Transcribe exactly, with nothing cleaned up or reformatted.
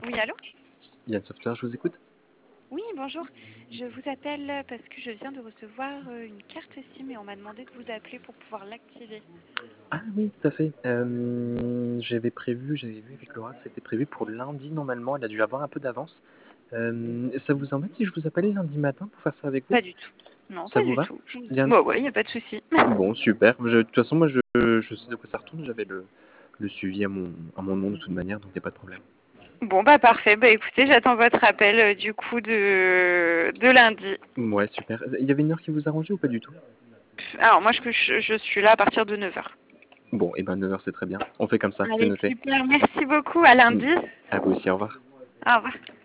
Oui, allô? Yann Software, je vous écoute. Oui, bonjour. Je vous appelle parce que je viens de recevoir euh, une carte SIM et on m'a demandé de vous appeler pour pouvoir l'activer. Ah oui, tout à fait. Euh, j'avais prévu, j'avais vu avec Laura que c'était prévu pour lundi normalement. Elle a dû avoir un peu d'avance. Euh, ça vous embête si je vous appelle lundi matin pour faire ça avec vous? Pas du tout. Non, Ça pas vous du va? tout. Je... Yann? Bon, ouais, il n'y a pas de souci. Bon, super. Je- de toute façon, moi, je, je sais de quoi ça retourne. J'avais le, le suivi à mon, à mon nom de toute manière, donc il n'y a pas de problème. Bon, bah parfait. Bah écoutez, j'attends votre appel euh, du coup de, de lundi. Ouais, super. Il y avait une heure qui vous arrangeait ou pas du tout? Alors, moi, je, je, je suis là à partir de neuf heures. Bon, et ben neuf heures, c'est très bien. On fait comme ça, c'est Allez, noté. super. Merci beaucoup. À lundi. À vous aussi, au revoir. Au revoir.